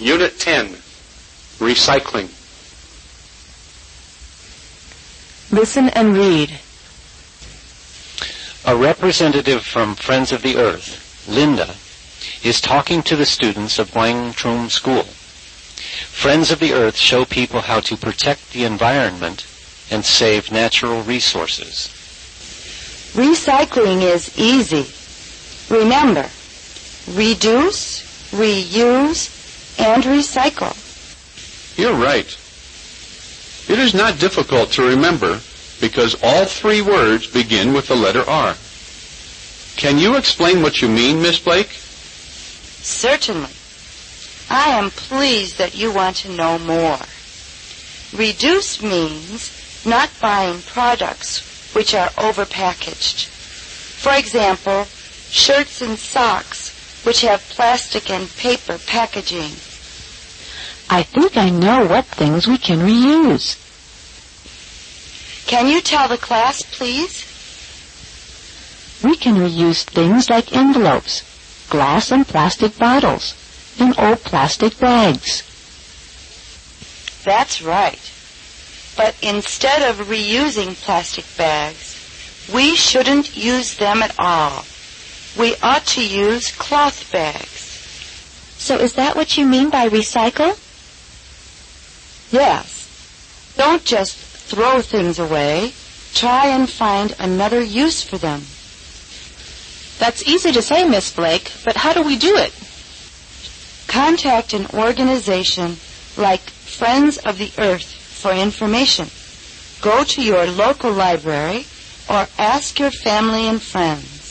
Unit 10, Recycling. Listen and read. A representative from Friends of the Earth, Linda, is talking to the students of Wang Chum School. Friends of the Earth show people how to protect the environment and save natural resources. Recycling is easy. Remember, reduce, reuse, and recycle. You're right. It is not difficult to remember because all three words begin with the letter R. Can you explain what you mean, Miss Blake? Certainly. I am pleased that you want to know more. Reduce means not buying products which are overpackaged. For example, shirts and socks which have plastic and paper packaging. I think I know what things we can reuse. Can you tell the class, please? We can reuse things like envelopes, glass and plastic bottles, and old plastic bags. That's right. But instead of reusing plastic bags, we shouldn't use them at all. We ought to use cloth bags. So is that what you mean by recycle? Yes. Don't just throw things away. Try and find another use for them. That's easy to say, Miss Blake, but how do we do it? Contact an organization like Friends of the Earth for information. Go to your local library or ask your family and friends.